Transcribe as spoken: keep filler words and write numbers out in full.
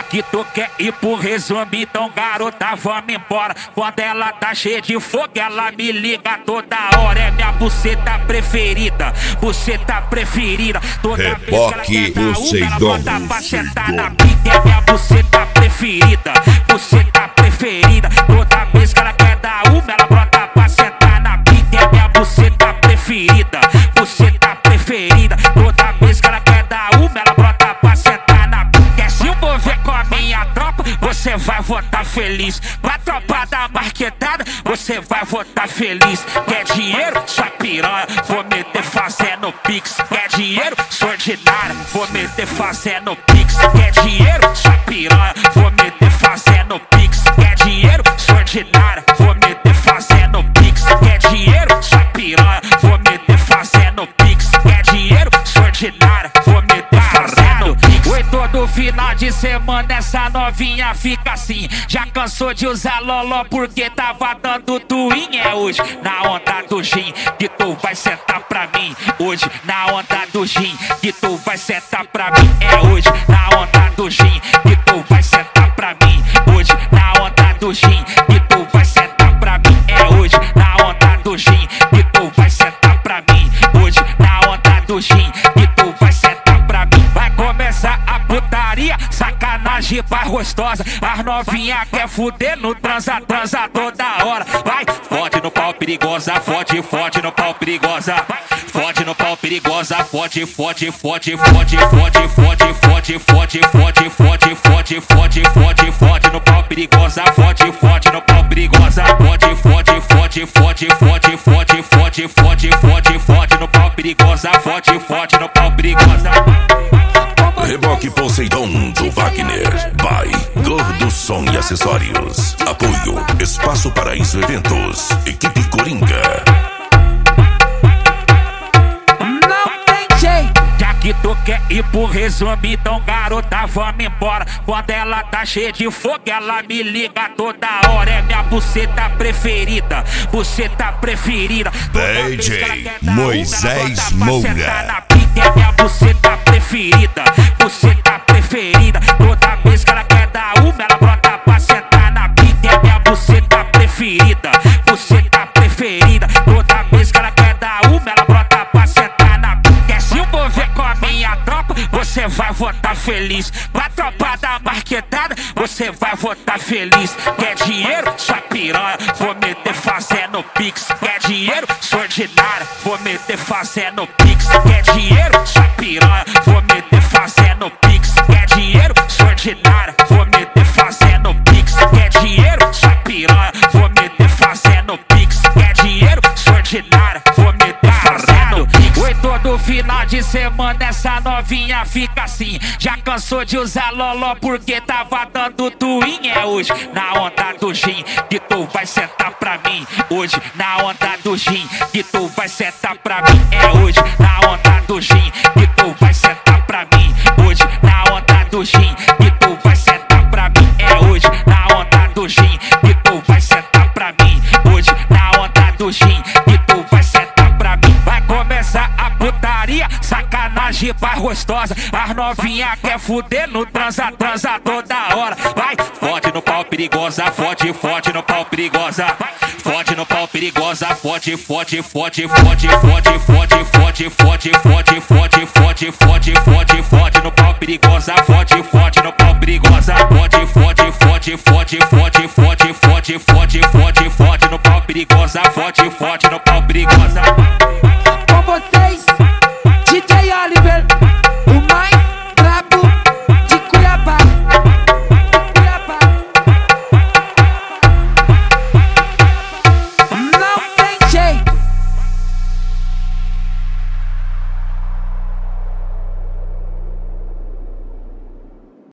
que tu quer ir pro resumo, então garota, vamos embora. Quando ela tá cheia de fogo, ela me liga toda hora. É minha buceta preferida, buceta preferida. Toda Reboque vez que ela quer dar uma, ela Poseidon, bota pra sentar Poseidon. na pica. É minha buceta preferida, buceta preferida. Toda vez que ela quer dar uma, ela bota pra sentar na pica. É minha buceta preferida, buceta preferida. Toda vez que ela quer dar uma, ela bota pra sentar na pica. Quer se envolver com a minha tropa, você vai votar feliz. Pra tropa da marquetada, você vai votar feliz. Quer dinheiro? Sua piranha, vou meter fazendo pix. Quer dinheiro? Sou ordinária, vou meter fazendo pix. Quer dinheiro? Sua piranha, vou meter fazendo pix. Quer dinheiro? Sou ordinária, vou meter fazendo pix. Quer dinheiro? Sua piranha, vou meter fazendo pix. Quer dinheiro? Sou ordinária, vou meter fazendo pix. Oi, todo final de semana essa novinha fica assim. Já cansou de usar loló porque tava dando twin. É hoje na onda do gin que tu vai sentar pra mim. Hoje na onda do gin que tu vai sentar pra mim. É hoje na onda do gin que tu vai sentar pra mim. Hoje na onda do gin que tu vai sentar pra mim. É hoje na onda do gin que tu vai sentar pra mim. Hoje na onda do gin que tu vai sentar pra mim. Vai começar a putaria, sacanagem vai gostosa. As novinha quer fuder no transa, transa toda hora. Vai, fode no pau perigosa, fode, fode no pau perigosa. Fode no pau perigosa, fode, fode, fode, fode, fode, fode, fode, fode, fode, fode, fode, fode, fode, fode no pau perigosa, fode, fode no pau perigosa. Fode, fode, fode, fode, fode, fode, fode, fode, fode, fode no pau perigosa, fode, fode no pau perigosa. Reboque Poseidon do Wagner. Vai, Gordo Som e Acessórios. Apoio Espaço Paraíso Eventos. Equipe Coringa. Já que tu quer ir pro resumo, então garota, vamos embora. Quando ela tá cheia de fogo, ela me liga toda hora. É minha buceta preferida, buceta preferida. D J Moisés Moura. É minha buceta preferida, buceta preferida. Toda vez que ela quer dar uma, ela brota pra sentar na pica. É minha buceta preferida, buceta preferida. Toda vez que ela quer dar uma, ela brota pra sentar na pica. Quer se envolver com a minha tropa, você vai votar feliz. Pra tropa da marquetada, você vai votar feliz. Quer dinheiro? Sua piranha, vou meter fazendo pix. Quer dinheiro? Sou ordinária, vou meter fazendo pix. Quer dinheiro? Sua piranha, vou meter fazendo pix. Quer dinheiro? Sou ordinária, vou meter fazendo pix. Quer dinheiro? Sua piranha, vou meter fazendo pix. Quer dinheiro? Sou ordinária, vou meter fazendo pix. Oi, todo final de semana essa novinha fica assim. Já cansou de usar loló porque tava dando twin. É hoje na onda do gin que tu vai sentar pra mim. Hoje na onda do gin que tu vai sentar pra mim. É hoje na onda do gin que tu vai sentar pra mim. Hoje na onda do gin que tu vai sentar pra mim. É hoje na onda do gin que tu vai sentar pra mim. Hoje na onda do gin que tu vai sentar pra mim. Vai começar a putaria, sacanagem vai gostosa. As novinha quer fuder no transa, transa toda hora. Vai, fode no pau perigosa, fode, fode no pau perigosa. Fode no pau perigosa, fode, fode, fode, fode, fode, fode, fode, fode, fode, fode, fode, fode, fode, fode no pau perigosa, fode, fode no pau perigosa. Fode, fode, fode, fode, fode, fode, fode, fode, fode, fode no pau perigosa, fode, fode no pau perigosa.